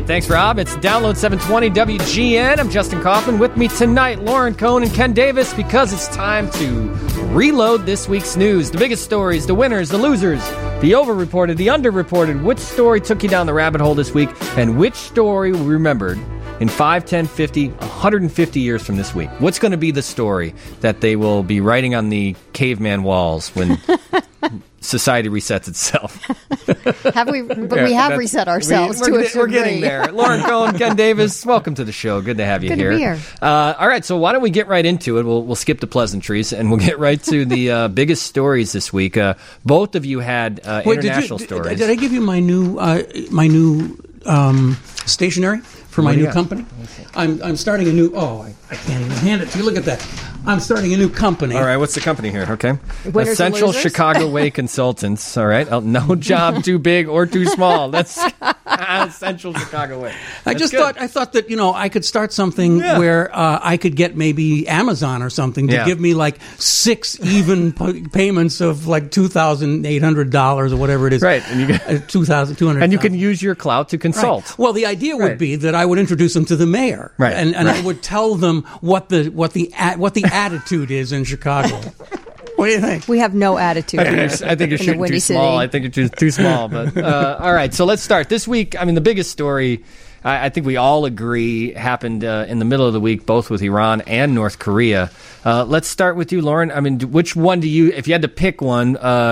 right, thanks, Rob. It's Download 720 WGN. I'm Justin Kaufman. With me tonight, Lauren Cohn and Ken Davis, because it's time to reload this week's news. The biggest stories, the winners, the losers, the overreported, the underreported. Which story took you down the rabbit hole this week, and which story we remembered in 5, 10, 50, 150 years from this week? What's going to be the story that they will be writing on the caveman walls when society resets itself? We have reset ourselves to a degree. We're getting there. Lauren Cohn, Ken Davis, welcome to the show. Good to have you here. Good to be here. All right, so why don't we get right into it? We'll skip the pleasantries, and we'll get right to the biggest stories this week. Both of you had international stories. Did I give you my new stationery for my new company? I'm starting a new... I can't even hand it to you. Look at that. I'm starting a new company. All right, what's the company here? Okay. Winners Essential Chicago Way Consultants. All right. No job too big or too small. That's Essential Chicago Way. I thought that, I could start something where I could get maybe Amazon or something to give me like 6 even payments of like $2,800 or whatever it is. Right. And you get $2,200. And you can use your clout to consult. Right. Well, the idea would be that I would introduce them to the mayor. Right. And I would tell them what the attitude is in Chicago. What do you think? We have no attitude. I think you're shooting too small. I think you're too small. But all right, so let's start. This week, the biggest story, I think we all agree, happened in the middle of the week, both with Iran and North Korea. Let's start with you, Lauren. Which one do you, if you had to pick one,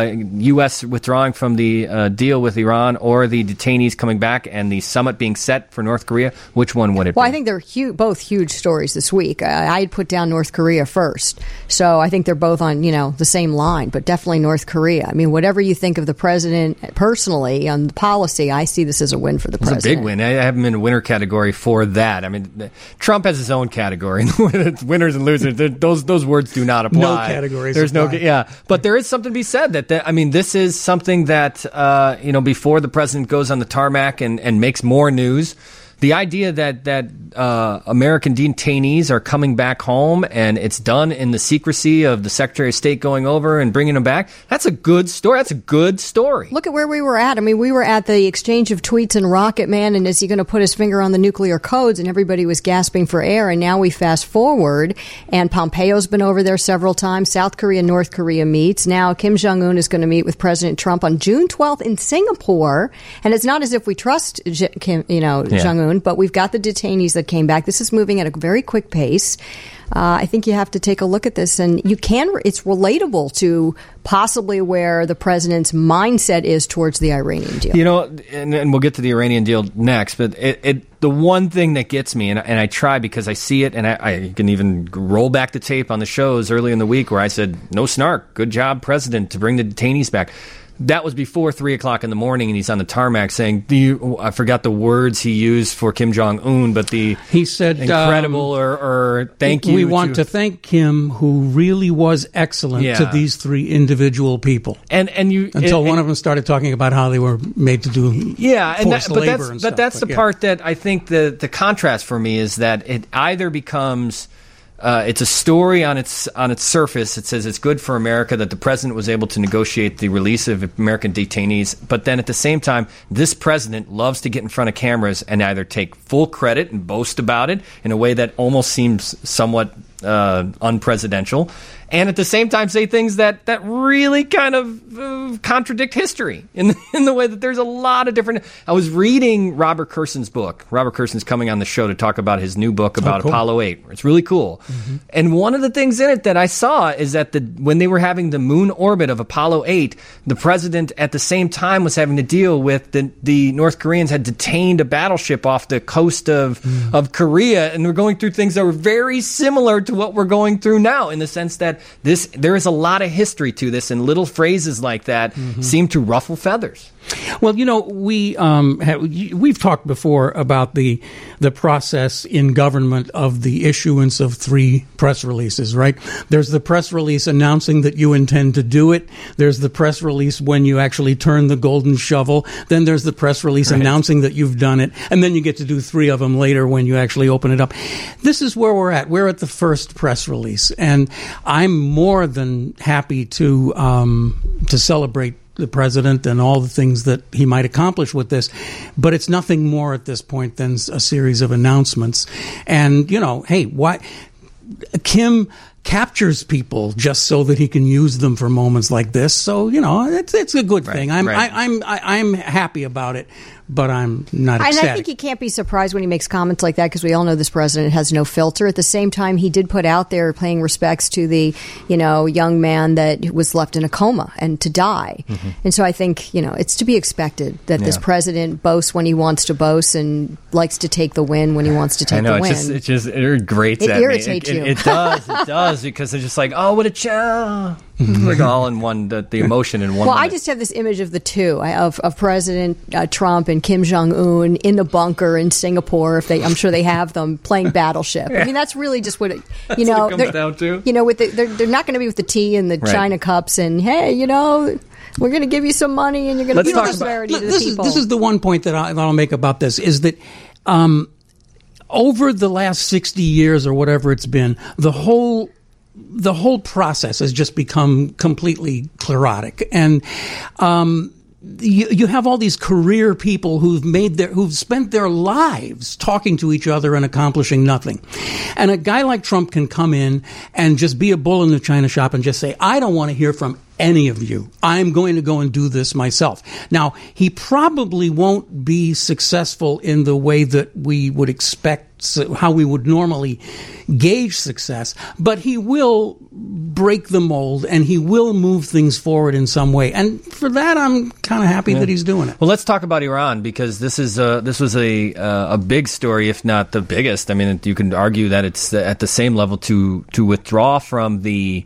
U.S. withdrawing from the deal with Iran or the detainees coming back and the summit being set for North Korea, which one would it be? Well, I think they're both huge stories this week. I had put down North Korea first. So I think they're both on, the same line, but definitely North Korea. Whatever you think of the president personally on the policy, I see this as a win for the president. It's a big win. I have him in a winner category for that. Trump has his own category. Winners and losers. Those words do not apply. No categories. There's apply. But there is something to be said that this is something that before the president goes on the tarmac and makes more news. The idea that American detainees are coming back home and it's done in the secrecy of the Secretary of State going over and bringing them back, that's a good story. That's a good story. Look at where we were at. We were at the exchange of tweets and Rocket Man, and is he going to put his finger on the nuclear codes? And everybody was gasping for air. And now we fast forward, and Pompeo's been over there several times. South Korea, North Korea meets. Now Kim Jong-un is going to meet with President Trump on June 12th in Singapore. And it's not as if we trust Jong-un. But we've got the detainees that came back. This is moving at a very quick pace. I think you have to take a look at this, and it's relatable to possibly where the president's mindset is towards the Iranian deal. And we'll get to the Iranian deal next, but the one thing that gets me, and I try because I see it, and I can even roll back the tape on the shows early in the week where I said, no snark, good job, President, to bring the detainees back. That was before 3 o'clock in the morning, and he's on the tarmac saying, I forgot the words he used for Kim Jong-un, but he said incredible or thank you. We want to thank Kim, who really was excellent to these 3 individual people. Until one of them started talking about how they were made to do forced labor and stuff. But that's the part that I think the contrast for me is that it either becomes... it's a story on its surface. It says it's good for America that the president was able to negotiate the release of American detainees. But then at the same time, this president loves to get in front of cameras and either take full credit and boast about it in a way that almost seems somewhat unpresidential, and at the same time say things that really kind of contradict history in the way that there's a lot of different... I was reading Robert Kurson's book. Robert Kurson's coming on the show to talk about his new book about Apollo 8. It's really cool. Mm-hmm. And one of the things in it that I saw is that when they were having the moon orbit of Apollo 8, the president at the same time was having to deal with the North Koreans had detained a battleship off the coast of Korea, and we're going through things that were very similar to what we're going through now, in the sense that there is a lot of history to this, and little phrases like that seem to ruffle feathers. Well, we've talked before about the process in government of the issuance of 3 press releases, right? There's the press release announcing that you intend to do it. There's the press release when you actually turn the golden shovel. Then there's the press release announcing that you've done it. And then you get to do 3 of them later when you actually open it up. This is where we're at. We're at the first press release. And I'm more than happy to celebrate the president and all the things that he might accomplish with this, but it's nothing more at this point than a series of announcements. And, hey, why Kim captures people just so that he can use them for moments like this. So, it's a good thing. I'm happy about it, but I'm not ecstatic. And I think he can't be surprised when he makes comments like that, because we all know this president has no filter. At the same time, he did put out there paying respects to the, young man that was left in a coma and to die. Mm-hmm. And so I think, it's to be expected that this president boasts when he wants to boast and likes to take the win when he wants to take the win. It grates at me. It irritates you. It does, because it's just like, oh, what a chow. Like all in one, the emotion in one. Well, minute. I just have this image of the two, of President Trump and Kim Jong-un in the bunker in Singapore. I'm sure they have them playing Battleship. I mean, that's really just what it comes down to. They're not going to be with the tea and the China cups and, hey, we're going to give you some money and you're going to give prosperity to the people. This is the one point that I'll make about this, is that over the last 60 years or whatever it's been, the whole process has just become completely sclerotic. And you have all these career people who've spent their lives talking to each other and accomplishing nothing. And a guy like Trump can come in and just be a bull in the china shop and just say, I don't want to hear from any of you. I'm going to go and do this myself. Now, he probably won't be successful in the way that we would expect, how we would normally gauge success, but he will break the mold and he will move things forward in some way. And for that, I'm kind of happy that he's doing it. Well, let's talk about Iran, because this was a big story, if not the biggest. I mean, you can argue that it's at the same level to withdraw from the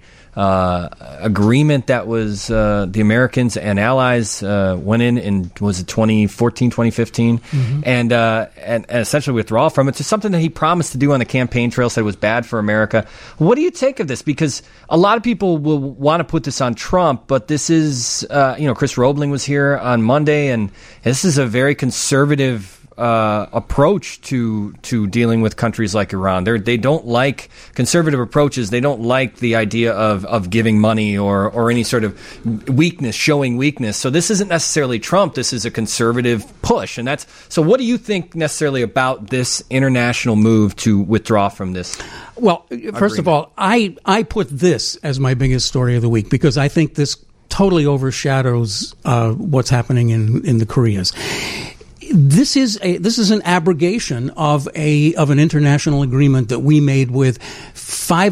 agreement that was the Americans and allies went in was it 2014, 2015, and essentially withdraw from it to something that he promised to do on the campaign trail, said was bad for America. What do you take of this? Because a lot of people will want to put this on Trump, but this is, Chris Roebling was here on Monday, and this is a very conservative approach to dealing with countries like Iran. They don't like conservative approaches. They don't like the idea of giving money or any sort of weakness, showing weakness. So this isn't necessarily Trump. This is a conservative push. And so what do you think necessarily about this international move to withdraw from this? Well, first of all, I put this as my biggest story of the week, because I think this totally overshadows what's happening in the Koreas. This is an abrogation of an international agreement that we made with five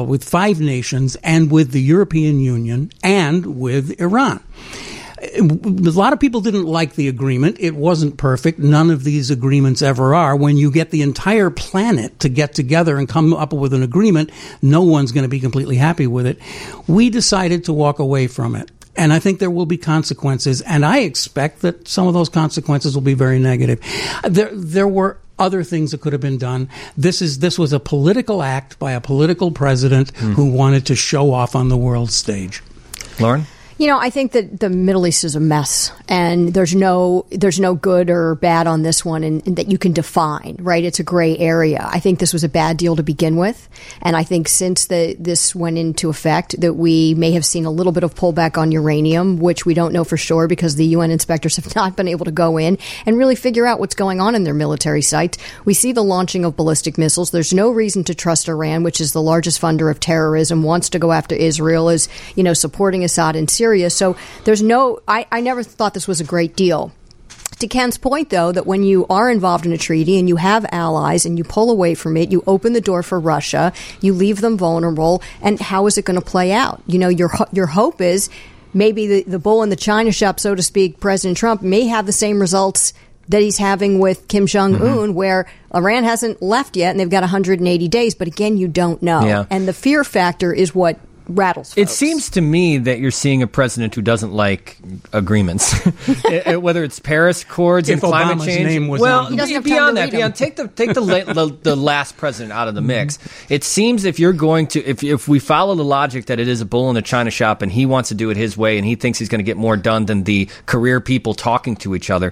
nations and with the European Union and with Iran. A lot of people didn't like the agreement. It wasn't perfect. None of these agreements ever are. When you get the entire planet to get together and come up with an agreement, no one's going to be completely happy with it. We decided to walk away from it. And I think there will be consequences, and I expect that some of those consequences will be very negative. There were other things that could have been done. This was a political act by a political president who wanted to show off on the world stage. Lauren? I think that the Middle East is a mess, and there's no good or bad on this one, and that you can define, right? It's a gray area. I think this was a bad deal to begin with, and I think since this went into effect, that we may have seen a little bit of pullback on uranium, which we don't know for sure because the UN inspectors have not been able to go in and really figure out what's going on in their military sites. We see the launching of ballistic missiles. There's no reason to trust Iran, which is the largest funder of terrorism, wants to go after Israel, is supporting Assad in Syria. So there's I never thought this was a great deal. To Ken's point, though, that when you are involved in a treaty and you have allies and you pull away from it, you open the door for Russia, you leave them vulnerable, and how is it going to play out? Your hope is maybe the bull in the china shop, so to speak, President Trump, may have the same results that he's having with Kim Jong-un, where Iran hasn't left yet and they've got 180 days. But again, you don't know. Yeah. And the fear factor is what rattles folks. It seems to me that you're seeing a president who doesn't like agreements, whether it's Paris Accords and climate change. Name was well, beyond that, take the last president out of the mix. It seems if you're going to, if we follow the logic that it is a bull in a china shop and he wants to do it his way and he thinks he's going to get more done than the career people talking to each other,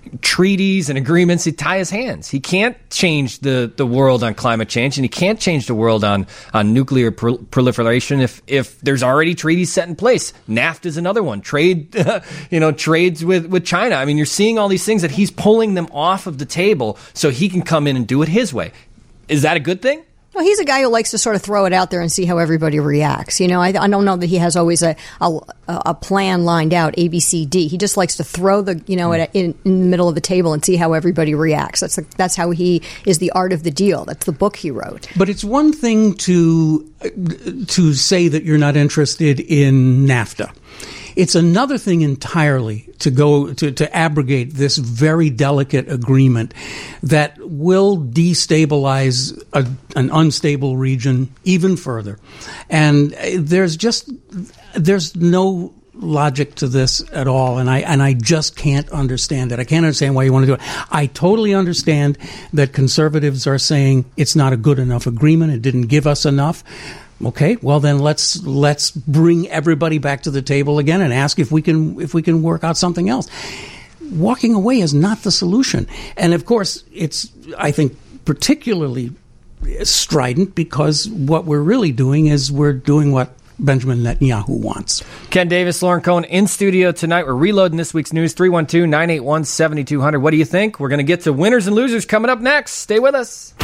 treaties and agreements that tie his hands. He can't change the world on climate change, and he can't change the world on nuclear proliferation if there's already treaties set in place. NAFTA is another one. Trades with China. I mean, you're seeing all these things that he's pulling them off of the table so he can come in and do it his way. Is that a good thing? Well, he's a guy who likes to sort of throw it out there and see how everybody reacts. You know, I don't know that he has always a plan lined out, A, B, C, D. He just likes to throw in the middle of the table and see how everybody reacts. That's how he is the art of the deal. That's the book he wrote. But it's one thing to say that you're not interested in NAFTA. It's another thing entirely to go to abrogate this very delicate agreement that will destabilize an unstable region even further. And there's no logic to this at all, and I just can't understand it. I can't understand why you want to do it. I totally understand that conservatives are saying it's not a good enough agreement. It didn't give us enough. Okay, well then let's bring everybody back to the table again and ask if we can work out something else. Walking away is not the solution. And of course, it's, I think, particularly strident because what we're really doing is we're doing what Benjamin Netanyahu wants. Ken Davis, Lauren Cohen in studio tonight. We're reloading this week's news, 312-981-7200. What do you think? We're going to get to winners and losers coming up next. Stay with us.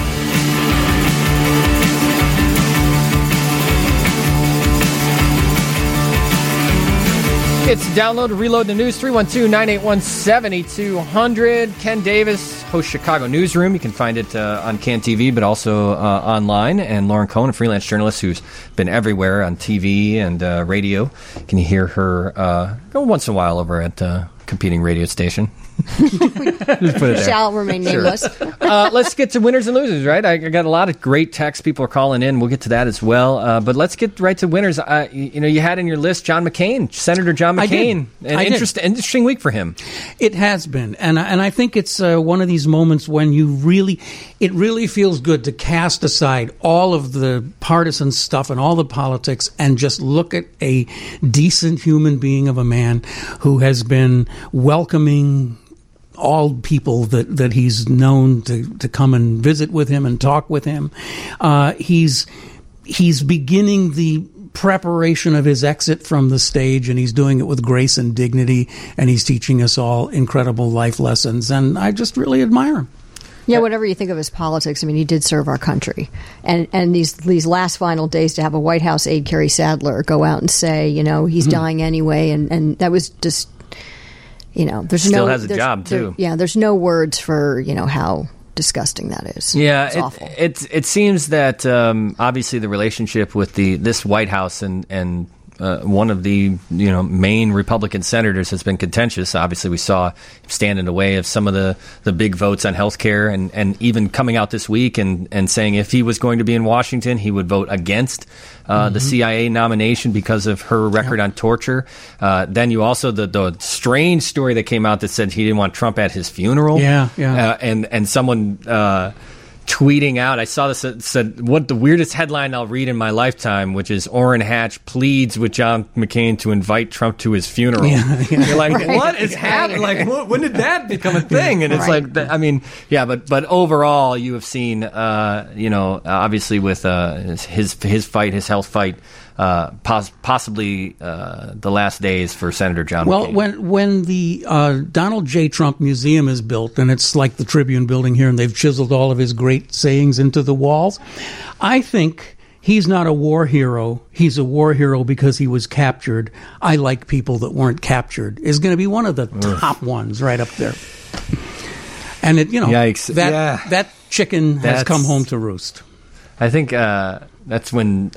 It's download, reload the news, 312-981-7200. Ken Davis hosts Chicago Newsroom. You can find it on CAN TV, but also online. And Lauren Cohen, a freelance journalist who's been everywhere on TV and radio. Can you hear her once in a while over at competing radio station? Shall remain nameless. Sure. Let's get to winners and losers, right? I got a lot of great texts. People are calling in. We'll get to that as well. But let's get right to winners. You had in your list John McCain, Senator John McCain. An interesting week for him. It has been, and I think it's one of these moments when it really feels good to cast aside all of the partisan stuff and all the politics and just look at a decent human being of a man who has been welcoming all people that he's known to come and visit with him and talk with him. He's beginning the preparation of his exit from the stage, and he's doing it with grace and dignity, and he's teaching us all incredible life lessons, and I just really admire him. Yeah, whatever you think of his politics, I mean, he did serve our country. And these last final days to have a White House aide, Kerry Sadler, go out and say, he's dying anyway, and that was just... there's still has a job too. There's no words for how disgusting that is. Yeah, it's awful. It seems that obviously the relationship with this White House and one of the main Republican senators has been contentious. Obviously, we saw him stand in the way of some of the big votes on health care, and even coming out this week and saying if he was going to be in Washington, he would vote against the CIA nomination because of her record on torture. Then you also the strange story that came out that said he didn't want Trump at his funeral. And someone tweeting out, I saw this, said, what the weirdest headline I'll read in my lifetime, which is Orrin Hatch pleads with John McCain to invite Trump to his funeral. You're like, what is happening? Like, when did that become a thing? And it's like, but overall, you have seen, obviously with his fight, his health fight, possibly the last days for Senator John McCain. Well, when the Donald J. Trump Museum is built, and it's like the Tribune building here, and they've chiseled all of his great sayings into the walls, I think he's not a war hero. He's a war hero because he was captured. I like people that weren't captured is going to be one of the top ones right up there. And Yikes. That chicken has come home to roost. I think that's when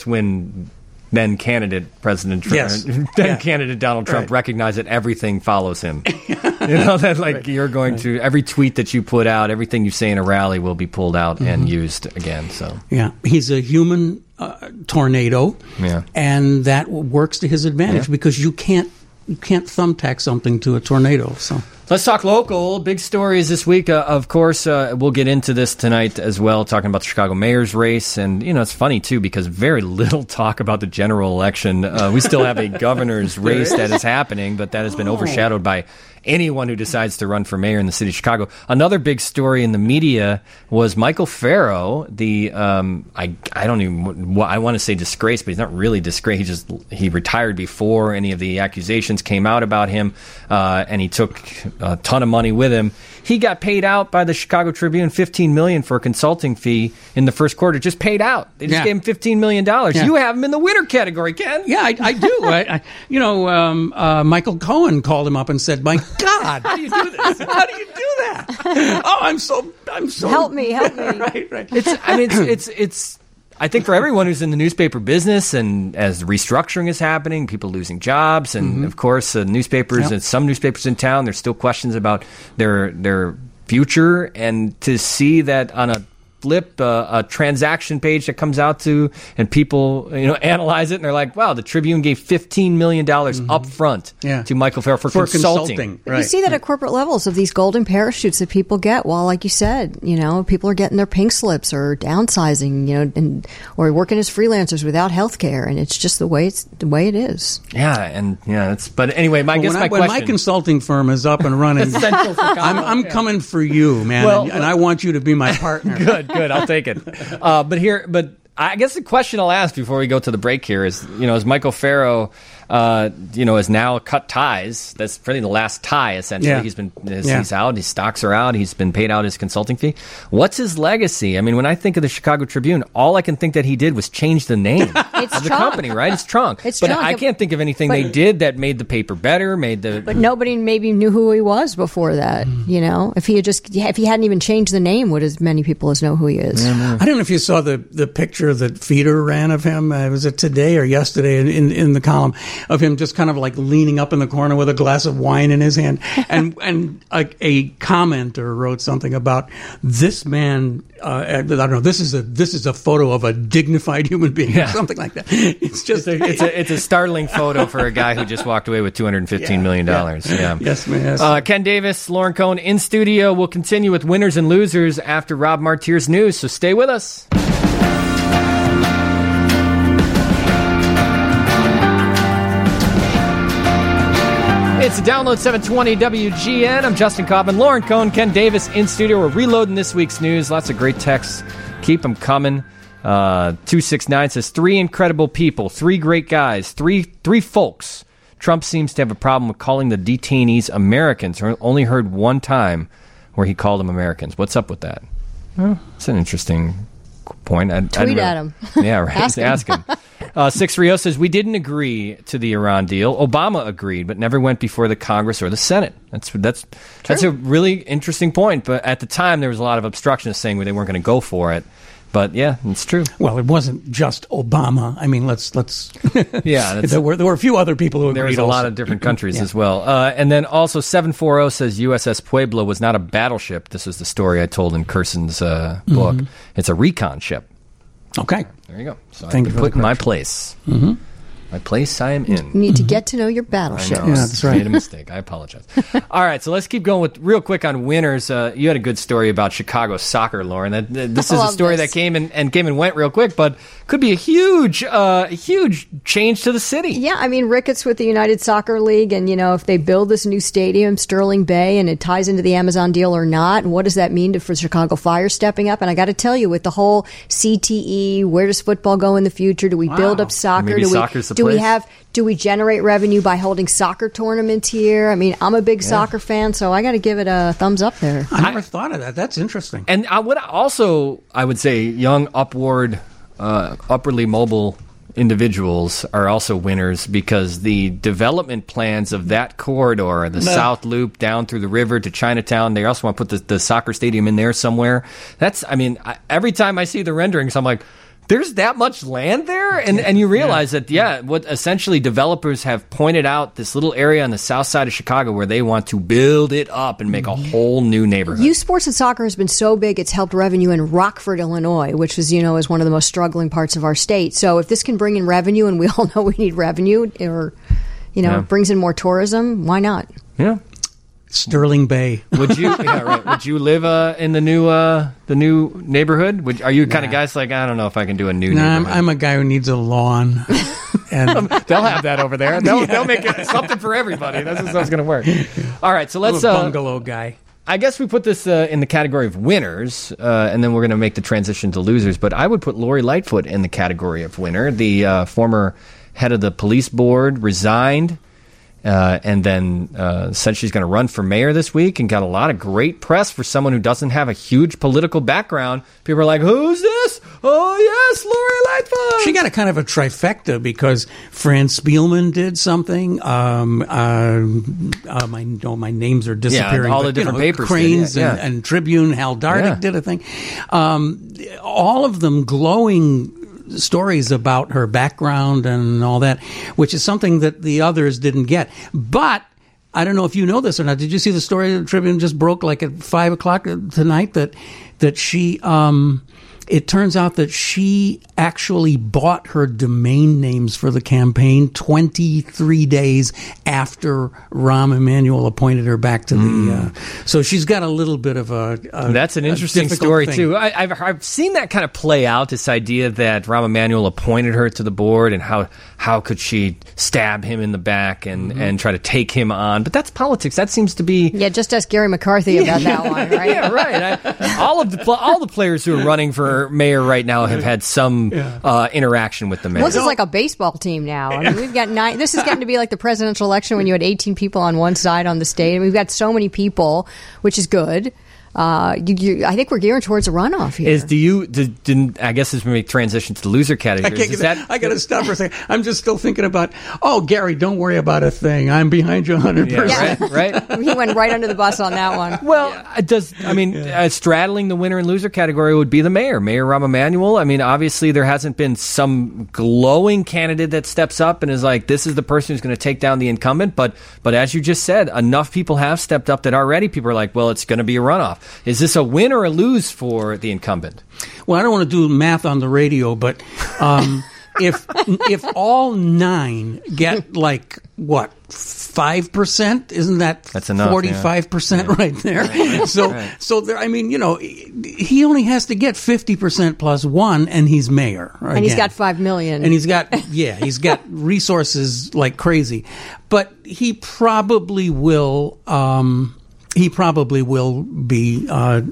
then candidate President Trump, candidate Donald Trump recognized that everything follows him. You're going to every tweet that you put out, everything you say in a rally will be pulled out and used again. So he's a human tornado, and that works to his advantage because you can't thumbtack something to a tornado. So. Let's talk local. Big stories this week. Of course, we'll get into this tonight as well, talking about the Chicago mayor's race. And, it's funny, too, because very little talk about the general election. We still have a governor's race that is happening, but that has been overshadowed by anyone who decides to run for mayor in the city of Chicago. Another big story in the media was Michael Farrow, the I don't even I want to say disgrace, but he's not really disgrace. He retired before any of the accusations came out about him, and he took a ton of money with him. He got paid out by the Chicago Tribune $15 million for a consulting fee in the first quarter. Just paid out. They just gave him $15 million. Yeah. You have him in the winner category, Ken. Yeah, I do. Michael Cohen called him up and said, "My God, how do you do this? How do you do that? Oh, I'm so help me." Right. It's. I think for everyone who's in the newspaper business, and as restructuring is happening, people losing jobs, and of course, newspapers and some newspapers in town, there's still questions about their future, and to see that on a flip, a transaction page that comes out to, and people analyze it, and they're like, wow, the Tribune gave $15 million up front to Michael Farrow for consulting. Right. You see that at corporate levels of these golden parachutes that people get. Well, like you said, people are getting their pink slips or downsizing, or working as freelancers without health care, and it's just the way it is. But anyway, when my consulting firm is up and running, I'm coming for you, man, and I want you to be my partner. Good, I'll take it. But I guess the question I'll ask before we go to the break here is, is Michael Farrow, has now cut ties. That's pretty the last tie, essentially. Yeah. He's out. His stocks are out. He's been paid out his consulting fee. What's his legacy? I mean, when I think of the Chicago Tribune, all I can think that he did was change the name of the company, right? It's Trunk. But I can't think of anything they did that made the paper better, But nobody maybe knew who he was before that, If he hadn't even changed the name, would as many people as know who he is? I don't know if you saw the picture that Feeder ran of him. Was it today or yesterday in the column? Of him just kind of like leaning up in the corner with a glass of wine in his hand. And a commenter wrote something about this man, I don't know, this is a photo of a dignified human being or something like that. It's just it's a startling photo for a guy who just walked away with $215 million. Yeah. Yes, man. Ken Davis, Lauren Cohen in studio. We'll continue with winners and losers after Rob Martier's news, so stay with us. It's Download 720 WGN. I'm Justin Kaufman, Lauren Cohen, Ken Davis in studio. We're reloading this week's news. Lots of great texts. Keep them coming. 269 says, 3 incredible people, 3 great guys, three folks. Trump seems to have a problem with calling the detainees Americans. Only heard one time where he called them Americans. What's up with that? It's an interesting point. Tweet at him. Yeah, right. Ask him. 630 says, we didn't agree to the Iran deal. Obama agreed, but never went before the Congress or the Senate. That's a really interesting point. But at the time, there was a lot of obstructionists saying they weren't going to go for it. But yeah, it's true. Well, it wasn't just Obama. I mean, let's. Yeah, there were a few other people who agreed. There was a lot of different countries as well. And then also 740 says USS Pueblo was not a battleship. This is the story I told in Kerson's book. It's a recon ship. Okay. There you go. So Thank you for put in my place. My place I am in. You need to get to know your battleship. I know. That's right. I made a mistake. I apologize. All right, so let's keep going with real quick on winners. You had a good story about Chicago soccer, Lauren. This is a story that came and went real quick, but could be a huge change to the city. Yeah, I mean, Ricketts with the United Soccer League, and if they build this new stadium, Sterling Bay, and it ties into the Amazon deal or not, and what does that mean for Chicago Fire stepping up? And I got to tell you, with the whole CTE, where does football go in the future? Do we build up soccer? Maybe soccer's the Do we generate revenue by holding soccer tournaments here? I mean, I'm a big soccer fan, so I got to give it a thumbs up there. I never thought of that. That's interesting. And I would say young, upwardly mobile individuals are also winners, because the development plans of that corridor, the South Loop down through the river to Chinatown, they also want to put the soccer stadium in there somewhere. Every time I see the renderings, I'm like, there's that much land there? And you realize that, what essentially developers have pointed out this little area on the south side of Chicago where they want to build it up and make a whole new neighborhood. Youth sports and soccer has been so big, it's helped revenue in Rockford, Illinois, which is, is one of the most struggling parts of our state. So if this can bring in revenue, and we all know we need revenue, or, brings in more tourism, why not? Yeah. Sterling Bay. Would you? Yeah, right. Would you live in the new neighborhood? Are you kind of guys like, I don't know if I can do a new neighborhood? I'm a guy who needs a lawn. And they'll have that over there. They'll make it something for everybody. That's just how it's going to work. All right, so let's bungalow guy. I guess we put this in the category of winners, and then we're going to make the transition to losers. But I would put Lori Lightfoot in the category of winner. The former head of the police board resigned, and then said she's going to run for mayor this week, and got a lot of great press for someone who doesn't have a huge political background. People are like, who's this? Oh, yes, Lori Lightfoot. She got a kind of a trifecta because Fran Spielman did something. My names are disappearing. Yeah, all the different papers. Cranes and Tribune. Hal Dardick did a thing. All of them glowing stories about her background and all that, which is something that the others didn't get. But I don't know if you know this or not. Did you see the story the Tribune just broke like at 5 o'clock tonight that she it turns out that she actually bought her domain names for the campaign 23 days after Rahm Emanuel appointed her back to the. So she's got a little bit of a that's an interesting story, thing. too. I've seen that kind of play out, this idea that Rahm Emanuel appointed her to the board, and how could she stab him in the back and try to take him on. But that's politics. That seems to be... Yeah, just ask Gary McCarthy about that one, right? Yeah, right. All the players who are running for mayor right now have had some interaction with the mayor. Well, this is like a baseball team now. I mean, we've got 9. This is getting to be like the presidential election when you had 18 people on one side on the stage. And we've got so many people, which is good. I think we're gearing towards a runoff here. I guess as we transition to the loser category. I got to stop for a second. I'm just still thinking about, Gary, don't worry about a thing. I'm behind you 100%. Yeah, right? He went right under the bus on that one. Well, straddling the winner and loser category would be the mayor, Mayor Rahm Emanuel. I mean, obviously there hasn't been some glowing candidate that steps up and is like, this is the person who's going to take down the incumbent. But as you just said, enough people have stepped up that already people are like, well, it's going to be a runoff. Is this a win or a lose for the incumbent? Well, I don't want to do math on the radio, but if all 9 get 5%, isn't that's enough? 45% right there? Right. So there. I mean, he only has to get 50% plus 1, and he's mayor. Again. And he's got $5 million. And he's got resources like crazy, but he probably will. He probably will be.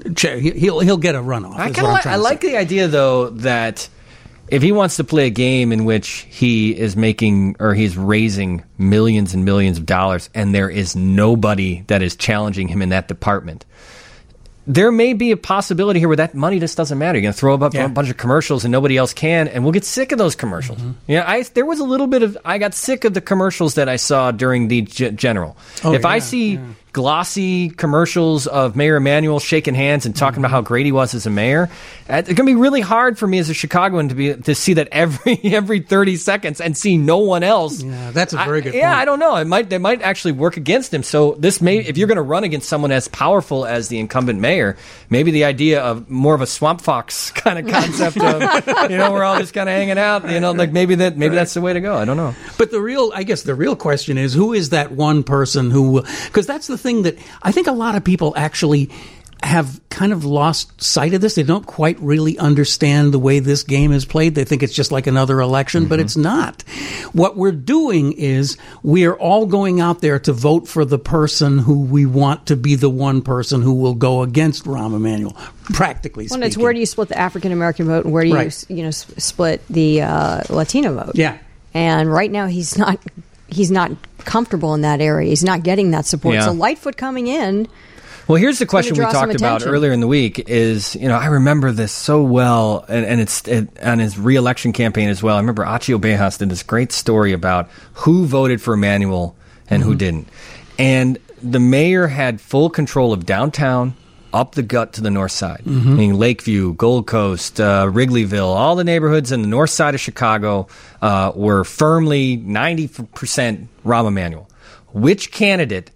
He'll get a runoff. I like the idea, though, that if he wants to play a game in which he is he's raising millions and millions of dollars, and there is nobody that is challenging him in that department, there may be a possibility here where that money just doesn't matter. You're going to throw up a bunch of commercials and nobody else can, and we'll get sick of those commercials. Mm-hmm. There was a little bit of... I got sick of the commercials that I saw during the general. I see glossy commercials of Mayor Emanuel shaking hands and talking about how great he was as a mayor, it's going to be really hard for me as a Chicagoan to see that every 30 seconds and see no one else. Yeah, that's a very good point. Yeah, I don't know. They might actually work against him. So this if you're going to run against someone as powerful as the incumbent mayor, maybe the idea of more of a Swamp Fox kind of concept of, we're all just kind of hanging out, maybe that's the way to go. I don't know. But the real question is, who is that one person who, because that's the thing that I think a lot of people actually have kind of lost sight of this. They don't quite really understand the way this game is played. They think it's just like another election, but it's not. What we're doing is we are all going out there to vote for the person who we want to be the one person who will go against Rahm Emanuel, practically speaking. Well, it's where do you split the African-American vote and where do you split the Latino vote? Yeah. And right now he's not comfortable in that area. He's not getting that support. Yeah. So Lightfoot coming in... Well, here's the question we talked about earlier in the week is, I remember this so well, and it's on his re-election campaign as well. I remember Achio Bejas did this great story about who voted for Emanuel and who didn't. And the mayor had full control of downtown, up the gut to the north side, meaning Lakeview, Gold Coast, Wrigleyville, all the neighborhoods in the north side of Chicago were firmly 90% Rahm Emanuel. Which candidate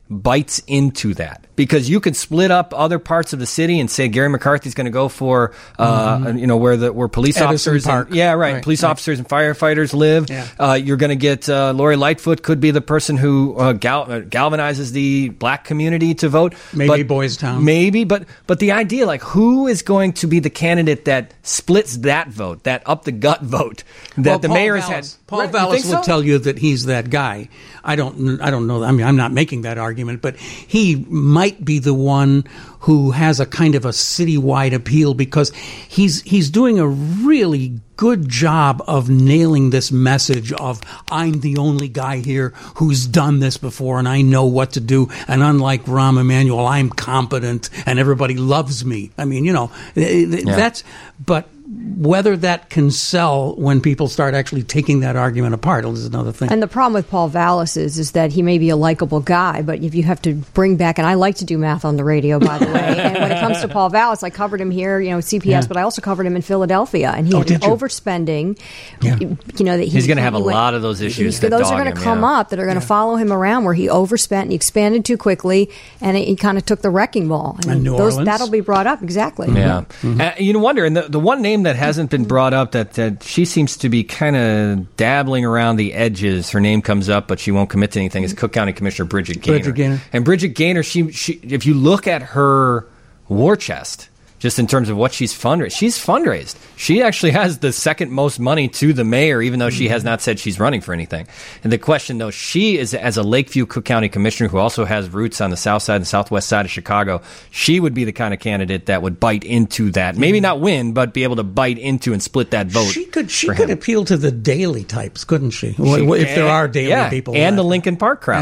bites into that, because you could split up other parts of the city and say Gary McCarthy's going to go for where police Edison officers Park. Police officers and firefighters live. Yeah. You're going to get Lori Lightfoot could be the person who galvanizes the black community to vote. Maybe Boys Town. Maybe, but the idea, like, who is going to be the candidate that splits that vote, that up the gut vote that the mayor has had? Paul Vallis would tell you that he's that guy. I don't know. I mean, I'm not making that argument, but he might be the one who has a kind of a citywide appeal, because he's doing a really good job of nailing this message of, I'm the only guy here who's done this before and I know what to do, and unlike Rahm Emanuel, I'm competent and everybody loves me. I mean, that's, but whether that can sell when people start actually taking that argument apart is another thing. And the problem with Paul Vallis is that he may be a likable guy, but if you have to bring back, and I like to do math on the radio, by the way, and when it comes to Paul Vallis, I covered him here, CPS, but I also covered him in Philadelphia, and he had an overspending. Yeah. That he's going to have a lot of those issues. Those are going to come up that are going to follow him around, where he overspent and he expanded too quickly, and he kind of took the wrecking ball. And New Orleans. That'll be brought up, exactly. Yeah. Mm-hmm. You wonder, and the one name that hasn't been brought up that she seems to be kind of dabbling around the edges. Her name comes up, but she won't commit to anything. Is Cook County Commissioner Bridget Gaynor. And Bridget Gaynor, she if you look at her war chest, just in terms of what she's fundraised. She actually has the second most money to the mayor, even though she has not said she's running for anything. And the question, though, she is, as a Lakeview Cook County commissioner who also has roots on the south side and southwest side of Chicago, she would be the kind of candidate that would bite into that. Maybe not win, but be able to bite into and split that vote. She could appeal to the Daley types, couldn't she? If there are Daley people. And the Lincoln Park crowd.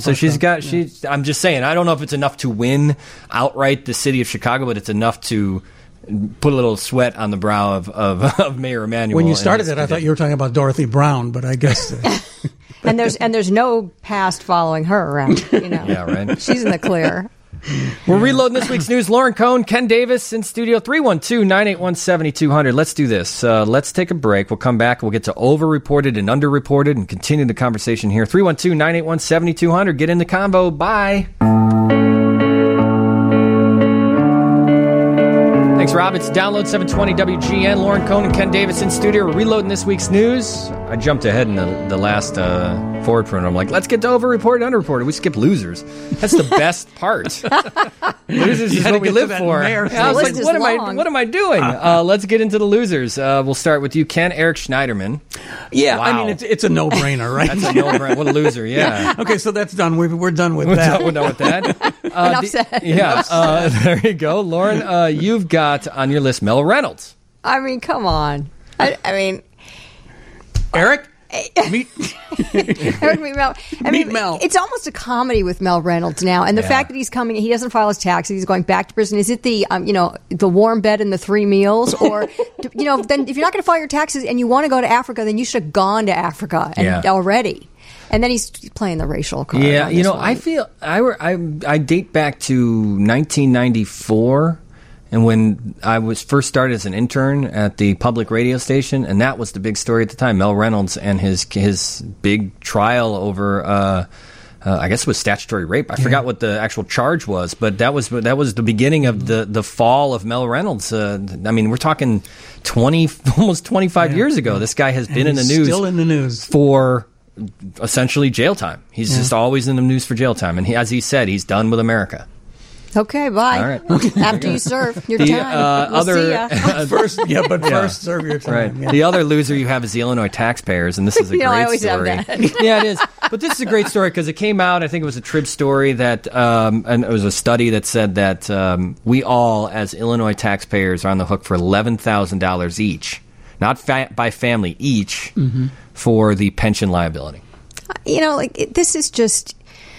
I'm just saying, I don't know if it's enough to win outright the city of Chicago, but it's enough to put a little sweat on the brow of Mayor Emanuel. When you started it, I thought you were talking about Dorothy Brown, but I guess. and there's no past following her around. Yeah, right. She's in the clear. We're reloading this week's news. Lauren Cohn, Ken Davis in studio. 312-981-7200. Let's do this. Let's take a break. We'll come back. We'll get to overreported and underreported and continue the conversation here. 312-981-7200. Get in the combo. Bye. Thanks, Rob. It's Download 720 WGN. Lauren Cohn and Ken Davis in studio. We're reloading this week's news. I jumped ahead in the last forward print. I'm like, let's get to overreported, underreported. We skip losers. That's the best part. Losers is what we live for. I was like, what am I doing? Let's get into the losers. We'll start with you, Ken. Eric Schneiderman. Yeah, wow. I mean, it's a no-brainer, right? That's a no-brainer. What a loser, yeah. Okay, so that's done. We're done with that. We're done with that. Enough said. Yeah, there you go. Lauren, you've got on your list Mel Reynolds. I mean, come on. I mean... Eric? Meet Mel. Mel. It's almost a comedy with Mel Reynolds now, and the fact that he's coming, he doesn't file his taxes, he's going back to prison. Is it the the warm bed and the 3 meals, or then if you're not going to file your taxes and you want to go to Africa, then you should have gone to Africa already. And then he's playing the racial card. Yeah, I feel I date back to 1994. And when I was first started as an intern at the public radio station, and that was the big story at the time, Mel Reynolds and his big trial over, I guess it was statutory rape. I forgot what the actual charge was, but that was the beginning of the fall of Mel Reynolds. I mean, we're talking almost 25 years ago. This guy has been in the news, still in the news for essentially jail time. He's just always in the news for jail time, and as he said, he's done with America. Okay, bye. All right. After you serve your time, we'll see ya. First serve your time. Right. Yeah. The other loser you have is the Illinois taxpayers, and this is a great I always story. have that. Yeah, it is. But this is a great story because it came out. I think it was a Trib story that, and it was a study that said that we all, as Illinois taxpayers, are on the hook for $11,000 each, not by family each, for the pension liability. This is just.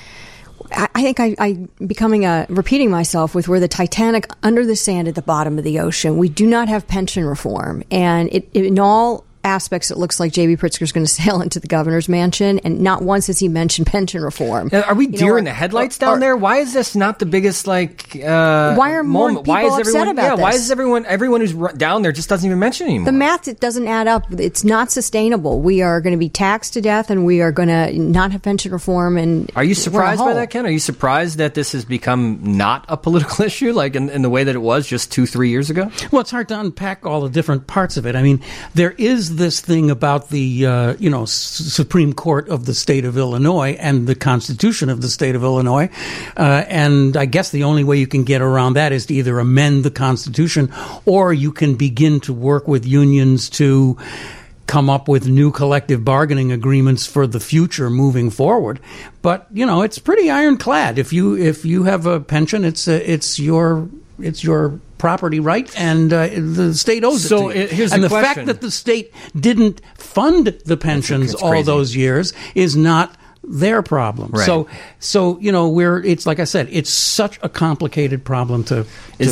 I think I'm repeating myself with we're the Titanic under the sand at the bottom of the ocean. We do not have pension reform. And in all aspects, it looks like J.B. Pritzker's going to sail into the governor's mansion, and not once has he mentioned pension reform. Are we deer in the headlights down there? Why is this not the biggest why are more moment? People why is upset everyone, about this? Why is everyone who's down there just doesn't even mention it anymore? The math, it doesn't add up. It's not sustainable. We are going to be taxed to death, and we are going to not have pension reform. And are you surprised by that, Ken? Are you surprised that this has become not a political issue, like in the way that it was just 2-3 years ago? Well, it's hard to unpack all the different parts of it. I mean, there is this thing about the Supreme Court of the state of Illinois and the Constitution of the state of Illinois, and I guess the only way you can get around that is to either amend the Constitution or you can begin to work with unions to come up with new collective bargaining agreements for the future moving forward. But it's pretty ironclad. If you have a pension, it's your property right, and the state owes it to you. Here's and the question. Fact that the state didn't fund the pensions all those years is not their problem. Right. So it's like I said, it's such a complicated problem to. Should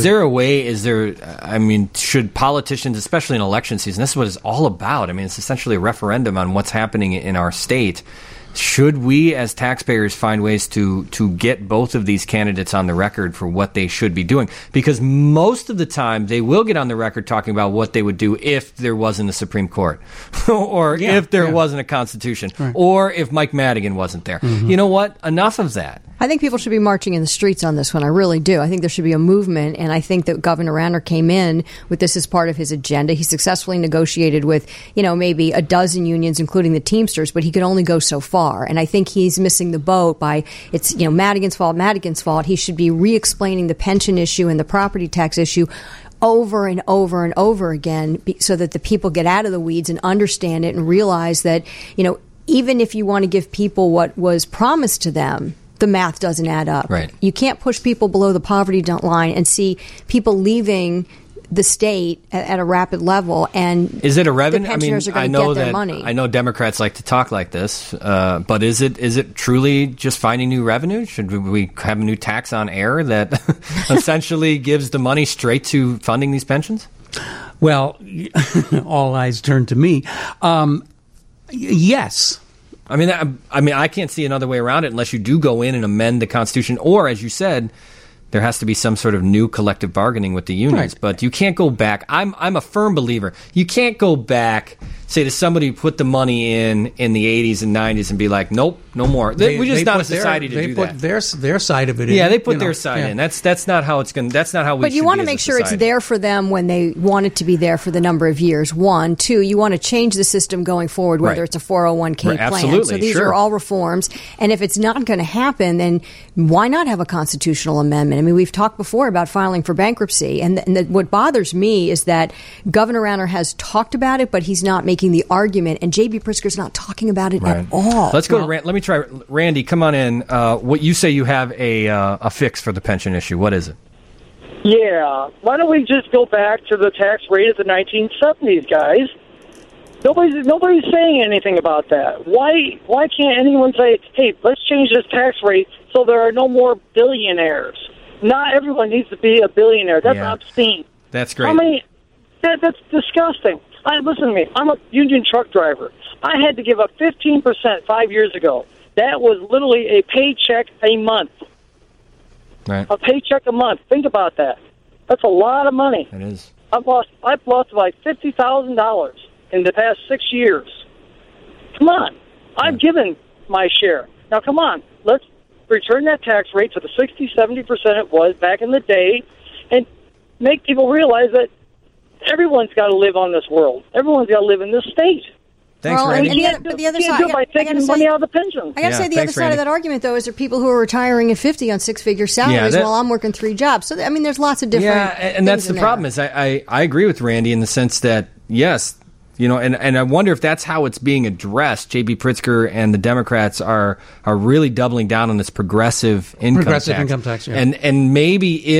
politicians, especially in election season, this is what it's all about. I mean, it's essentially a referendum on what's happening in our state. Should we, as taxpayers, find ways to get both of these candidates on the record for what they should be doing? Because most of the time, they will get on the record talking about what they would do if there wasn't a Supreme Court, or if there wasn't a Constitution, or if Mike Madigan wasn't there. Mm-hmm. You know what? Enough of that. I think people should be marching in the streets on this one. I really do. I think there should be a movement, and I think that Governor Rauner came in with this as part of his agenda. He successfully negotiated with, maybe a dozen unions, including the Teamsters, but he could only go so far. And I think he's missing the boat by it's, Madigan's fault. He should be re-explaining the pension issue and the property tax issue over and over and over again so that the people get out of the weeds and understand it and realize that, even if you want to give people what was promised to them, the math doesn't add up. Right. You can't push people below the poverty line and see people leaving the state at a rapid level. And is it a revenue? The pensioners are going to get their money. I know Democrats like to talk like this, but is it truly just finding new revenue? Should we have a new tax on air that essentially gives the money straight to funding these pensions? Well, all eyes turn to me. Yes. I mean, I can't see another way around it unless you do go in and amend the Constitution, or, as you said, there has to be some sort of new collective bargaining with the unions. Right. But you can't go back. I'm a firm believer. You can't go back, say to somebody who put the money in the 80s and 90s and be like, nope, no more. We're just not a society to do that. They put their side of it in. Yeah, they put their side in. That's not how it's going. That's not how we. But you want to make sure it's there for them when they want it to be there for the number of years. 1, 2, you want to change the system going forward, whether it's a 401k plan. Absolutely, so these are all reforms. And if it's not going to happen, then why not have a constitutional amendment? I mean, we've talked before about filing for bankruptcy, and what bothers me is that Governor Rauner has talked about it, but he's not making the argument, and J.B. Pritzker's not talking about it at all. Let's go to Let me try. Randy, come on in. What you say you have a fix for the pension issue. What is it? Yeah. Why don't we just go back to the tax rate of the 1970s, guys? Nobody's saying anything about that. Why can't anyone say, hey, let's change this tax rate so there are no more billionaires? Not everyone needs to be a billionaire. That's obscene. That's great. That's disgusting. Listen to me. I'm a union truck driver. I had to give up 15% 5 years ago. That was literally a paycheck a month. Right. A paycheck a month. Think about that. That's a lot of money. It is. I've lost like $50,000 in the past 6 years. Come on. I've given my share. Now, come on. Let's return that tax rate to the 60-70% it was back in the day and make people realize that everyone's got to live on this world. Everyone's got to live in this state. Thanks, Randy. But the other side, do it by taking money out of the pension. I got to say, the other side of that argument, though, is there are people who are retiring at 50 on six-figure salaries while I'm working 3 jobs. So, I mean, there's lots of different. Yeah, and that's the problem. Is I agree with Randy in the sense that yes. And I wonder if that's how it's being addressed. J.B. Pritzker and the Democrats are really doubling down on this progressive income tax. Yeah. And maybe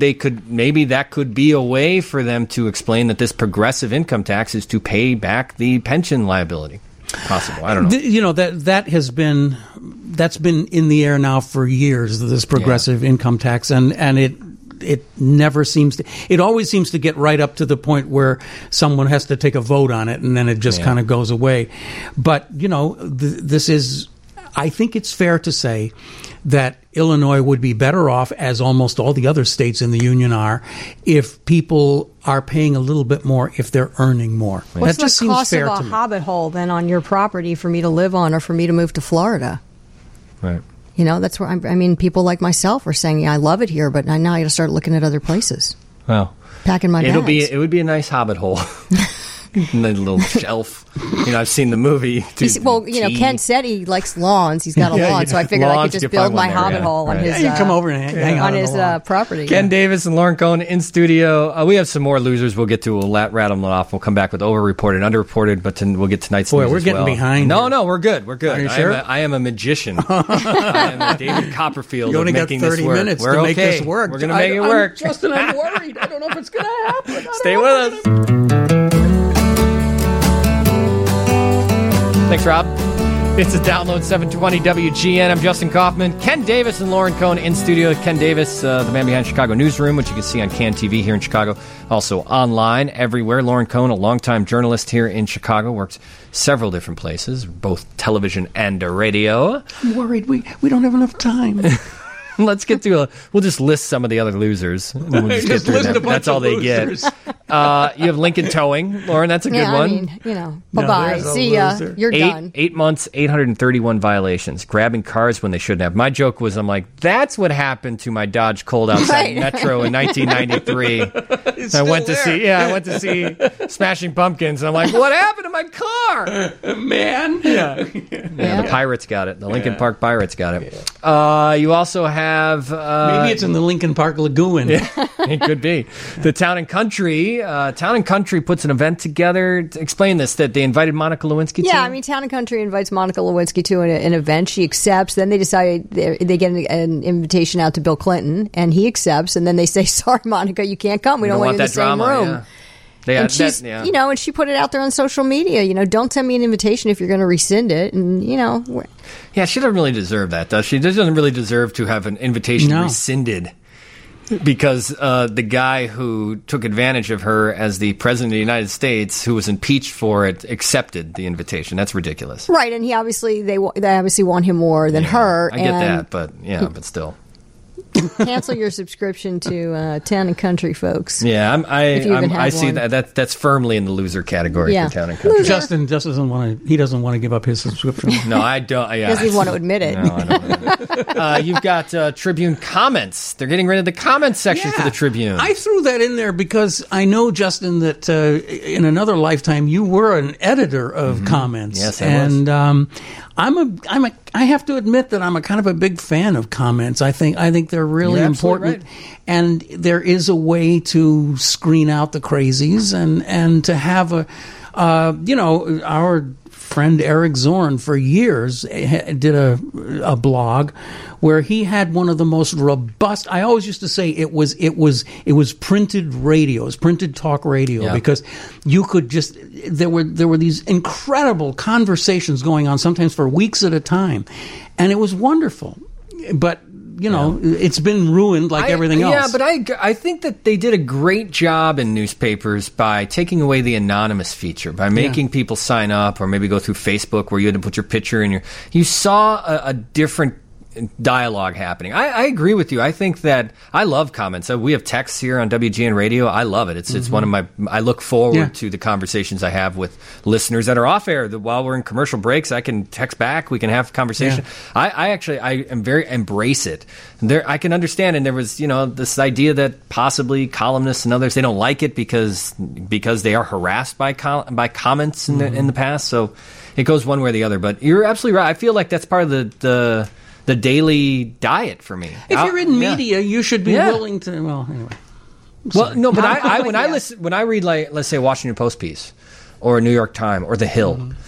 that could be a way for them to explain that this progressive income tax is to pay back the pension liability. Possible. I don't know. That's been in the air now for years, this progressive income tax, and it it never seems to. It always seems to get right up to the point where someone has to take a vote on it, and then it just kind of goes away. But this is. I think it's fair to say that Illinois would be better off, as almost all the other states in the union are, if people are paying a little bit more if they're earning more. What's that just the seems cost fair of to a me. hobbit hole then on your property for me to live on or for me to move to Florida? Right. That's where people like myself are saying, yeah, I love it here, but now I got to start looking at other places. Well, packing my bags. It would be a nice hobbit hole. And a little shelf. I've seen the movie. Ken said he likes lawns. He's got a lawn, so I figured I could just build my hobbit hole on his. You come over and hang out on his property. Ken Davis and Lauren Cohn in studio. We have some more losers. We'll get to. We'll rattle them off. We'll come back with overreported, underreported, but then we'll get tonight's news. We're getting behind. No, we're good. We're good. Are you sure? I am a magician. I am a David Copperfield. You only got 30 minutes to make this work. We're going to make it work. Justin, I'm worried. I don't know if it's going to happen. Stay with us. Thanks, Rob. It's a Download 720 WGN. I'm Justin Kaufman. Ken Davis and Lauren Cohn in studio. Ken Davis, the man behind Chicago Newsroom, which you can see on CAN TV here in Chicago. Also online everywhere. Lauren Cohn, a longtime journalist here in Chicago, works several different places, both television and radio. I'm worried. We don't have enough time. Let's get to we'll just list some of the other losers. And we'll just get through them. That's all they get. You have Lincoln Towing, Lauren. That's a good one. Bye-bye. See ya. You're done. 8 months, 831 violations. Grabbing cars when they shouldn't have. My joke was, I'm like, that's what happened to my Dodge Colt outside Metro in 1993. I went to see Smashing Pumpkins, and I'm like, what happened to my car? Man. Yeah, the Pirates got it. The Lincoln Park Pirates got it. You also have... maybe it's in the Lincoln Park Lagoon. It could be. The Town and Country. Town and Country puts an event together. Explain this, that they invited Monica Lewinsky to? Yeah, Town and Country invites Monica Lewinsky to an event. She accepts. Then they decide they get an invitation out to Bill Clinton, and he accepts. And then they say, sorry, Monica, you can't come. We don't want you in the same room. Yeah. And she's, and she put it out there on social media. Don't send me an invitation if you're going to rescind it. And yeah, she doesn't really deserve that, does she? She doesn't really deserve to have an invitation rescinded because the guy who took advantage of her as the president of the United States, who was impeached for it, accepted the invitation. That's ridiculous, right? And they obviously want him more than her. I get that, but still. Cancel your subscription to Town and Country, folks. Yeah, I see that. That's firmly in the loser category for Town and Country. Loser. Justin just doesn't want to. He doesn't want to give up his subscription. No, I don't. Yeah. Doesn't even want to admit it. No, I don't. You've got Tribune comments. They're getting rid of the comments section for the Tribune. I threw that in there because I know, Justin, that in another lifetime you were an editor of comments. Yes, I was. I have to admit that I'm a kind of a big fan of comments. I think they're really important, right. And there is a way to screen out the crazies and to have our friend Eric Zorn for years did a blog where he had one of the most robust. I always used to say it was printed radio, it was printed talk radio, because you could just there were these incredible conversations going on, sometimes for weeks at a time, and it was wonderful. But it's been ruined like everything else. Yeah, but I think that they did a great job in newspapers by taking away the anonymous feature, by making people sign up or maybe go through Facebook where you had to put your picture in you saw a different dialogue happening. I agree with you. I think that I love comments. We have texts here on WGN Radio. I love it. It's one of I look forward to the conversations I have with listeners that are off air. That while we're in commercial breaks, I can text back. We can have a conversation. Yeah. I am very embrace it. I can understand. And there was this idea that possibly columnists and others, they don't like it because they are harassed by comments in the past. So it goes one way or the other. But you're absolutely right. I feel like that's part of the daily diet for me. If you're in media, you should be willing to. Well, anyway. Well, no, but when I read, like, let's say a Washington Post piece or a New York Times or The Hill,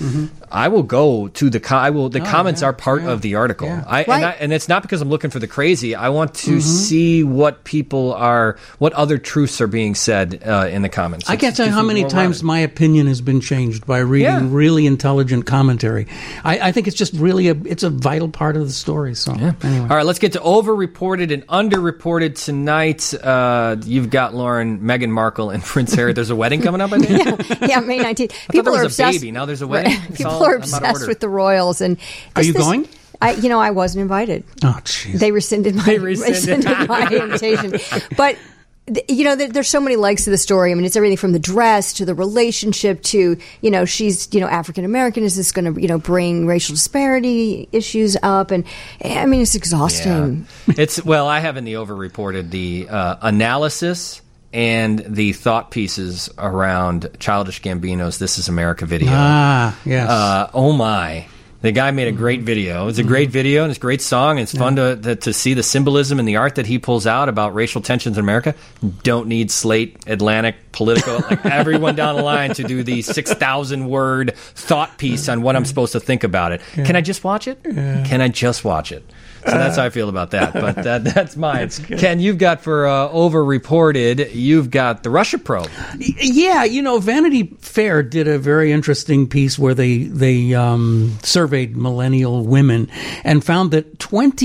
I will go to the comments are part of the article. Yeah. And it's not because I'm looking for the crazy. I want to see what other truths are being said in the comments. I can't tell you how many times my opinion has been changed by reading really intelligent commentary. I think it's just really it's a vital part of the story. So anyway. All right, let's get to overreported and underreported tonight. You've got Lauren, Meghan Markle, and Prince Harry. There's a wedding coming up, I think. Yeah, May 19th. People are obsessed. Baby. Now there's a wedding. People are obsessed with the royals. And are you going? I wasn't invited. Oh, jeez. They rescinded my invitation. But there's so many legs to the story. I mean, it's everything from the dress to the relationship to, she's, African American. Is this going to, bring racial disparity issues up? And I mean, it's exhausting. Yeah. I have in the overreported the analysis and the thought pieces around Childish Gambino's "This Is America" video. Yes. Oh my. The guy made a great video. It's a great video, and it's a great song, and it's fun to see the symbolism and the art that he pulls out about racial tensions in America. Don't need Slate, Atlantic, Politico, like everyone down the line to do the 6,000-word thought piece on what I'm supposed to think about it. Yeah. Can I just watch it? Yeah. Can I just watch it? So that's how I feel about that. But that's mine. Ken, you've got for overreported, you've got the Russia probe. Yeah, Vanity Fair did a very interesting piece where they surveyed millennial women and found that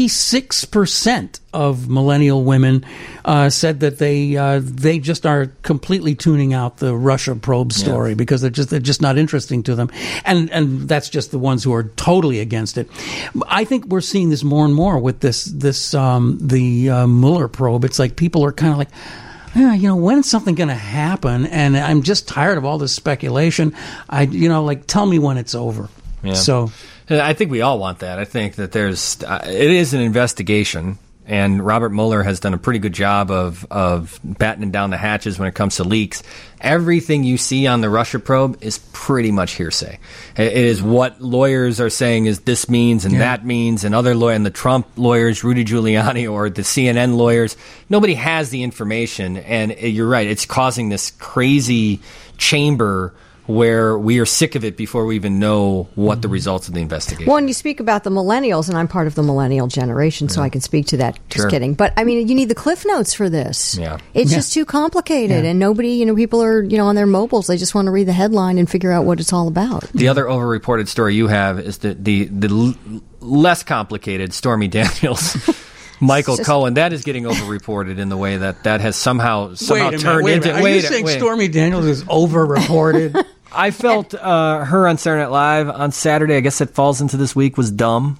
26% of millennial women said that they just are completely tuning out the Russia probe story because they're just not interesting to them, and that's just the ones who are totally against it. I think we're seeing this more and more with the Mueller probe. It's like people are kind of like, when's something going to happen? And I'm just tired of all this speculation. Tell me when it's over. Yeah. So I think we all want that. I think that it is an investigation. And Robert Mueller has done a pretty good job of battening down the hatches when it comes to leaks. Everything you see on the Russia probe is pretty much hearsay. It is what lawyers are saying is this means and that means, and and the Trump lawyers, Rudy Giuliani, or the CNN lawyers, nobody has the information. And you're right, it's causing this crazy chamber where we are sick of it before we even know what the results of the investigation. Well, and you speak about the millennials, and I'm part of the millennial generation, so I can speak to that. Just kidding. But, I mean, you need the Cliff Notes for this. Yeah. It's just too complicated, and nobody, people are, on their mobiles. They just want to read the headline and figure out what it's all about. The other overreported story you have is the less complicated Stormy Daniels. Michael Cohen, that is getting overreported in the way that has somehow turned into. Are you saying Stormy Daniels is overreported? I felt her on Saturday Night Live on Saturday. I guess it falls into this week. Was dumb.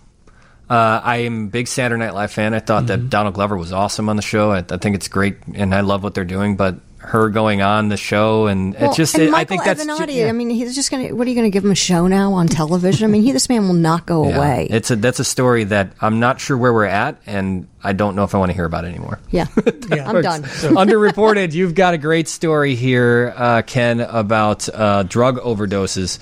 I am a big Saturday Night Live fan. I thought that Donald Glover was awesome on the show. I think it's great, and I love what they're doing. But her going on the show, and it's just. And I think that's. I mean, he's just going to. What are you going to give him a show now on television? I mean, this man will not go away. That's a story that I'm not sure where we're at, and I don't know if I want to hear about it anymore. Yeah. I'm done. Underreported. You've got a great story here, Ken, about drug overdoses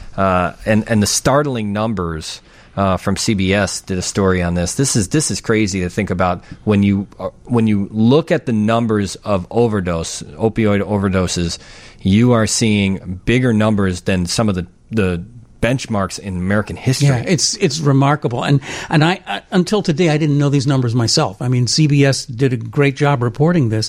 and the startling numbers. From CBS did a story on this. This is crazy to think about when you look at the numbers of opioid overdoses. You are seeing bigger numbers than some of the benchmarks in American history. Yeah, it's remarkable. And I until today I didn't know these numbers myself. I mean, CBS did a great job reporting this.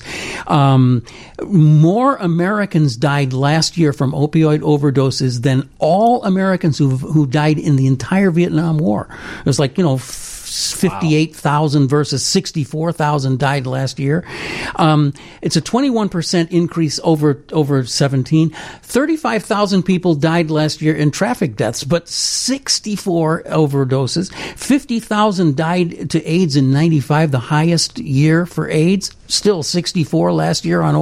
More Americans died last year from opioid overdoses than all Americans who died in the entire Vietnam War. It was like, 58,000 versus 64,000 died last year. It's a 21% increase over 17. 35,000 people died last year in traffic deaths, but 64 overdoses. 50,000 died to AIDS in 95, the highest year for AIDS. Still 64 last year on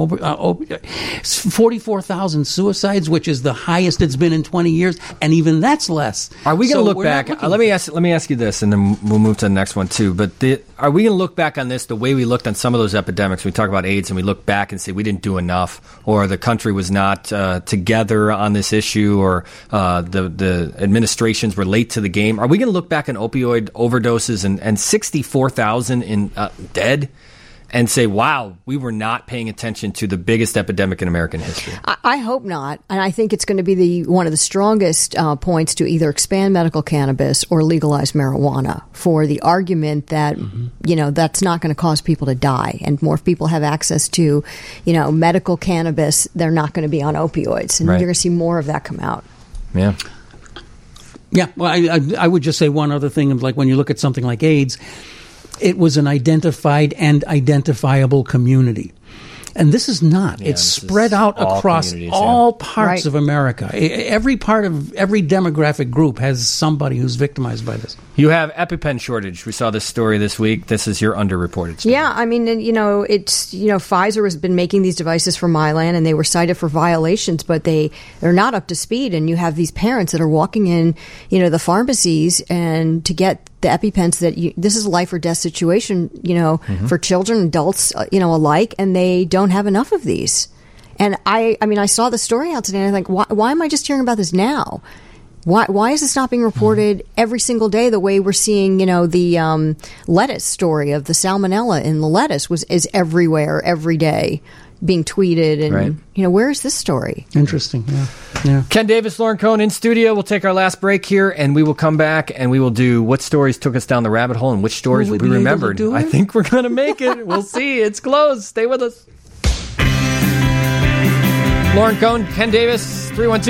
44,000 suicides, which is the highest it's been in 20 years, and even that's less. Are we going to look back? Let me ask you this, and then we'll move to the next one too. But are we going to look back on this the way we looked on some of those epidemics? We talk about AIDS, and we look back and say we didn't do enough, or the country was not together on this issue, or the administrations were late to the game. Are we going to look back on opioid overdoses and 64,000 in dead? and say, wow, we were not paying attention to the biggest epidemic in American history. I hope not. And I think it's going to be one of the strongest points to either expand medical cannabis or legalize marijuana for the argument that, that's not going to cause people to die. And more people have access to, medical cannabis, they're not going to be on opioids. And you're going to see more of that come out. Yeah. Yeah. Well, I would just say one other thing. Like when you look at something like AIDS, it was an identified and identifiable community. And this is not. It's spread out across all parts of America. Every part of every demographic group has somebody who's victimized by this. You have EpiPen shortage. We saw this story this week. This is your underreported story. Yeah, I mean, it's Pfizer has been making these devices for Mylan, and they were cited for violations, but they're not up to speed. And you have these parents that are walking in, the pharmacies and to get the EpiPens this is a life or death situation, for children, adults, alike, and they don't have enough of these. And I saw the story out today, and I'm like, why am I just hearing about this now? Why is this not being reported every single day the way we're seeing, the lettuce story of the salmonella in the lettuce is everywhere, every day, being tweeted. And, where is this story? Interesting, yeah. Ken Davis, Lauren Cohn in studio. We'll take our last break here, and we will come back, and we will do what stories took us down the rabbit hole and which stories we remembered. I think we're going to make it. We'll see. It's close. Stay with us. Lauren Cohn, Ken Davis,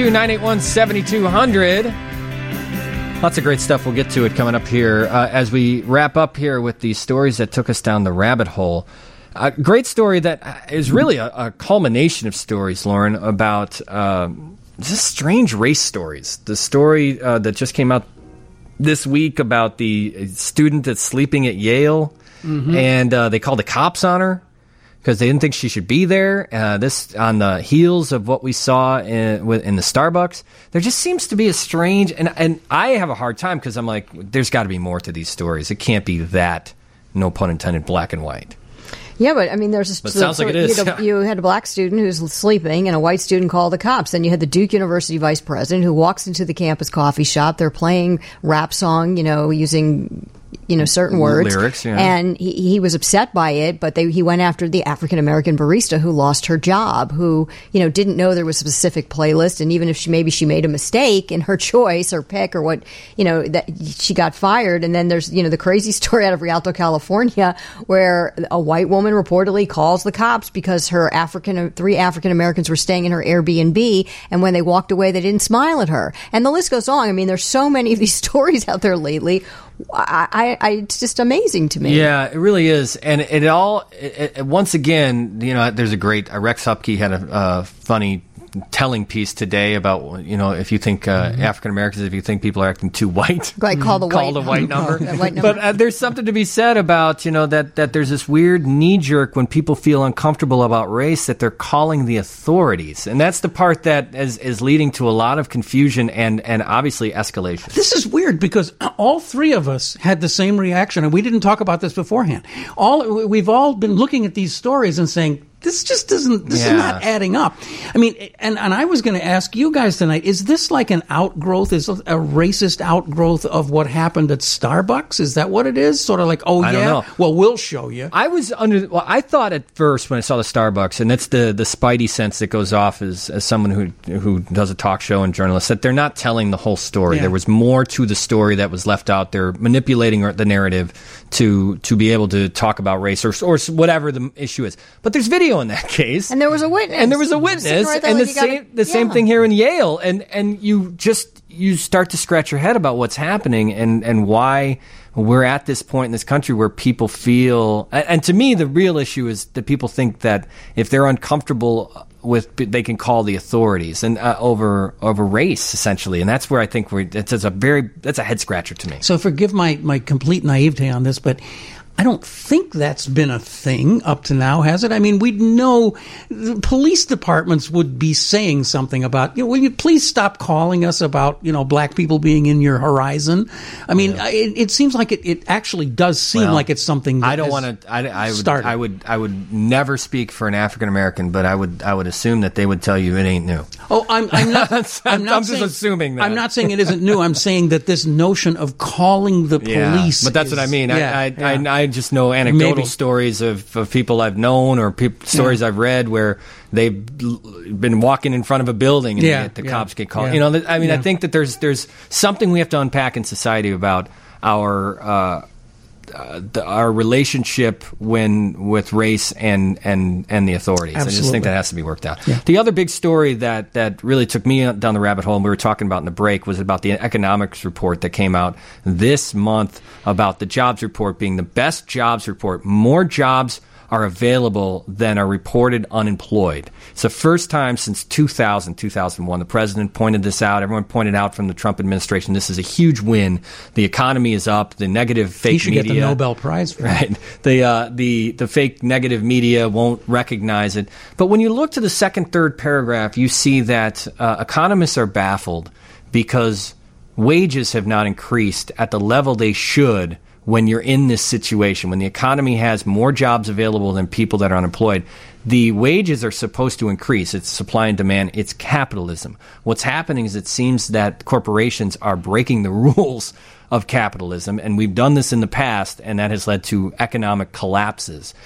312-981-7200. Lots of great stuff. We'll get to it coming up here as we wrap up here with the stories that took us down the rabbit hole. A great story that is really a culmination of stories, Lauren, about just strange race stories. The story that just came out this week about the student that's sleeping at Yale, and they called the cops on her because they didn't think she should be there. This on the heels of what we saw in the Starbucks. There just seems to be a strange, and I have a hard time because I'm like, there's got to be more to these stories. It can't be that, no pun intended, black and white. Yeah, but I mean, there's a... But it sounds like it is. You had a black student who's sleeping, and a white student called the cops. Then you had the Duke University vice president who walks into the campus coffee shop. They're playing rap song, using... certain words. Lyrics, yeah. And he was upset by it, but he went after the African-American barista who lost her job, who, didn't know there was a specific playlist. And even if she made a mistake in her choice or pick or what, that she got fired. And then there's, the crazy story out of Rialto, California, where a white woman reportedly calls the cops because three African-Americans were staying in her Airbnb. And when they walked away, they didn't smile at her. And the list goes on. I mean, there's so many of these stories out there lately. It's just amazing to me. Yeah, it really is. And it once again, there's a great, Rex Hupke had a funny telling piece today about, if you think African Americans, if you think people are acting too white, right, call the white number. But there's something to be said about, that there's this weird knee jerk when people feel uncomfortable about race that they're calling the authorities. And that's the part that is leading to a lot of confusion and obviously escalation. This is weird because all three of us had the same reaction, and we didn't talk about this beforehand. We've all been looking at these stories and saying, this just isn't, this is not adding up. I mean, and I was going to ask you guys tonight, is this like an outgrowth, is a racist outgrowth of what happened at Starbucks? Is that what it is? Sort of like, I don't know. Well, we'll show you. I thought at first when I saw the Starbucks, and that's the spidey sense that goes off as someone who does a talk show and journalist, that they're not telling the whole story. Yeah. There was more to the story that was left out. They're manipulating the narrative to be able to talk about race or whatever the issue is. But there's video in that case, and there was a witness, and the same thing here in Yale, and you start to scratch your head about what's happening and why we're at this point in this country where people feel, and to me the real issue is that people think that if they're uncomfortable with, they can call the authorities and over race essentially, and that's where I think that's a head scratcher to me. So forgive my complete naivete on this, but I don't think that's been a thing up to now, has it? I mean, we'd know the police departments would be saying something about, will you please stop calling us about, black people being in your horizon? I mean, it seems like it actually does seem like it's something that I don't want to, I would never speak for an African American, but I would assume that they would tell you it ain't new. Oh, I'm not. I'm just assuming that. I'm not saying it isn't new. I'm saying that this notion of calling the police. But that's what I mean. I I just know anecdotal stories of people I've known or stories I've read where they've been walking in front of a building and the cops get called. Yeah. I think that there's something we have to unpack in society about our relationship with race and the authorities. Absolutely. I just think that has to be worked out. Yeah. The other big story that really took me down the rabbit hole and we were talking about in the break was about the economics report that came out this month about the jobs report being the best jobs report. More jobs are available than are reported unemployed. It's the first time since 2001. The president pointed this out. Everyone pointed out from the Trump administration, this is a huge win. The economy is up. The negative fake media. He should get the Nobel Prize for that. Right. The fake negative media won't recognize it. But when you look to the second, third paragraph, you see that economists are baffled because wages have not increased at the level they should when you're in this situation, when the economy has more jobs available than people that are unemployed. The wages are supposed to increase. It's supply and demand. It's capitalism. What's happening is it seems that corporations are breaking the rules of capitalism, and we've done this in the past, and that has led to economic collapses.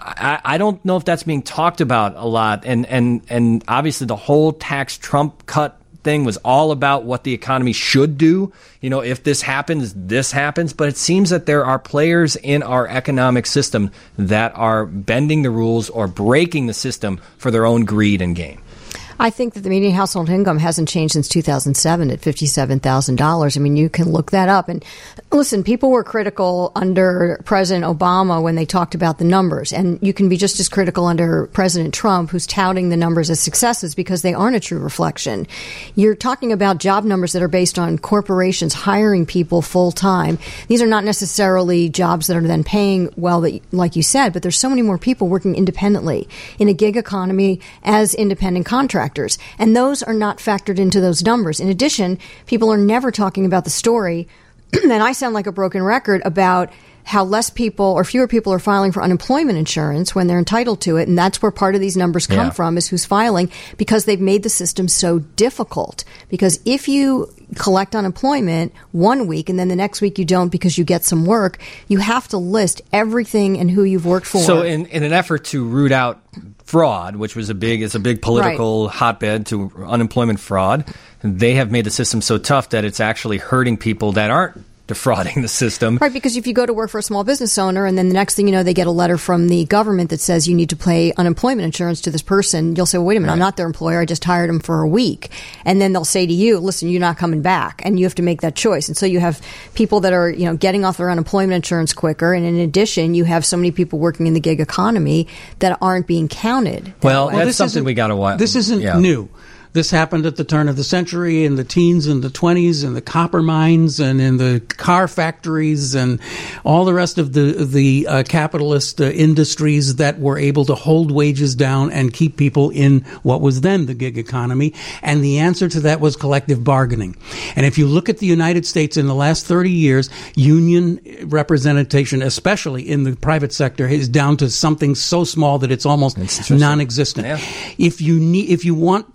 I don't know if that's being talked about a lot, and obviously the whole tax Trump cut thing was all about what the economy should do. If this happens, but it seems that there are players in our economic system that are bending the rules or breaking the system for their own greed and gain. I think that the median household income hasn't changed since 2007 at $57,000. I mean, you can look that up. And listen, people were critical under President Obama when they talked about the numbers. And you can be just as critical under President Trump, who's touting the numbers as successes because they aren't a true reflection. You're talking about job numbers that are based on corporations hiring people full time. These are not necessarily jobs that are then paying well, like you said, but there's so many more people working independently in a gig economy as independent contractors. And those are not factored into those numbers. In addition, people are never talking about the story, and I sound like a broken record, about how less people or fewer people are filing for unemployment insurance when they're entitled to it. And that's where part of these numbers come from, is who's filing, because they've made the system so difficult. Because if you collect unemployment one week and then the next week you don't because you get some work, you have to list everything and who you've worked for. So in an effort to root out fraud, which was a big political hotbed to unemployment fraud, they have made the system so tough that it's actually hurting people that aren't defrauding the system. Right, because if you go to work for a small business owner and then the next thing you know, they get a letter from the government that says you need to pay unemployment insurance to this person, you'll say, well, wait a minute, I'm not their employer. I just hired them for a week. And then they'll say to you, listen, you're not coming back. And you have to make that choice. And so you have people that are, getting off their unemployment insurance quicker. And in addition, you have so many people working in the gig economy that aren't being counted. That's something we got to watch. This isn't new. This happened at the turn of the century, in the teens and the 20s, in the copper mines and in the car factories and all the rest of the capitalist industries that were able to hold wages down and keep people in what was then the gig economy. And the answer to that was collective bargaining. And if you look at the United States in the last 30 years, union representation, especially in the private sector, is down to something so small that it's almost non-existent. Yeah. If you want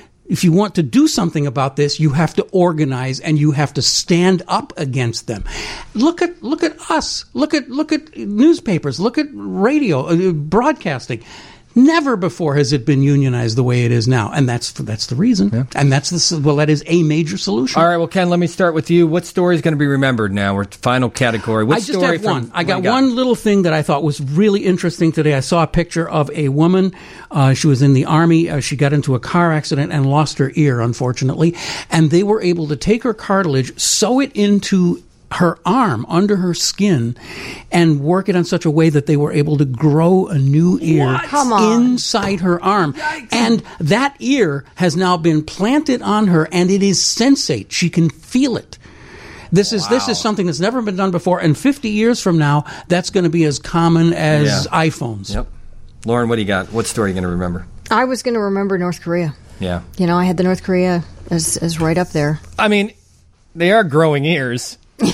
to do something about this, you have to organize and you have to stand up against them. Look at us. Look at newspapers. Look at radio, broadcasting. Never before has it been unionized the way it is now, and that's the reason. Yeah. And that is a major solution. All right, well, Ken, let me start with you. What story is going to be remembered now? We're final category. I just have one. I got one little thing that I thought was really interesting today. I saw a picture of a woman. She was in the Army. She got into a car accident and lost her ear, unfortunately. And they were able to take her cartilage, sew it into her arm under her skin, and work it in such a way that they were able to grow a new ear inside her arm. Yikes. And that ear has now been planted on her, and it is sensate. She can feel it. This is something that's never been done before, and 50 years from now, that's going to be as common as iPhones. Yep. Lauren, what do you got? What story are you going to remember? I was going to remember North Korea. Yeah. I had the North Korea as right up there. I mean, they are growing ears. Did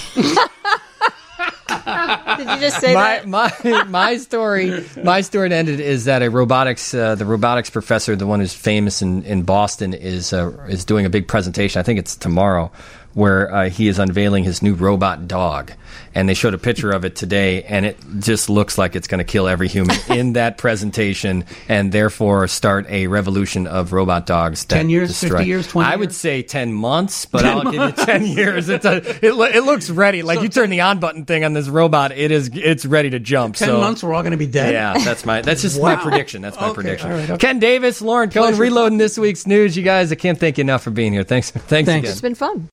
you just say that? My story ended is that the robotics professor, the one who's famous in Boston, is doing a big presentation. I think it's tomorrow, where he is unveiling his new robot dog. And they showed a picture of it today, and it just looks like it's going to kill every human in that presentation, and therefore start a revolution of robot dogs. 10 years, 50 years, 20 years? I would say 10 months, but I'll give you 10 years. It looks ready. Like, you turn the on button thing on this robot, it's ready to jump. 10 months, we're all going to be dead. Yeah, that's just my prediction. That's my prediction. All right, okay. Ken Davis, Lauren Cohen, reloading this week's news. You guys, I can't thank you enough for being here. Thanks again. It's been fun.